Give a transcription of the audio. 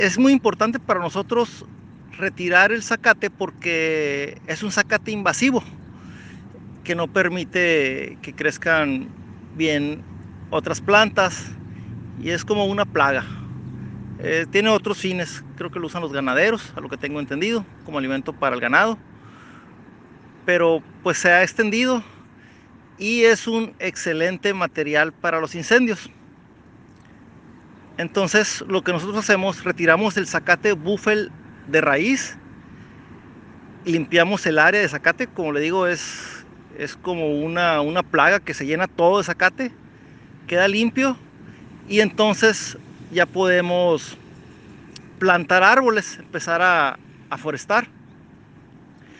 Es muy importante para nosotros retirar el zacate porque es un zacate invasivo que no permite que crezcan bien otras plantas y es como una plaga. Tiene otros fines, creo que lo usan los ganaderos, a lo que tengo entendido, como alimento para el ganado, pero pues se ha extendido y es un excelente material para los incendios. Entonces lo que nosotros hacemos, retiramos el zacate bufel de raíz, limpiamos el área de zacate, como le digo, es como una plaga que se llena todo de zacate, queda limpio y entonces ya podemos plantar árboles, empezar a forestar.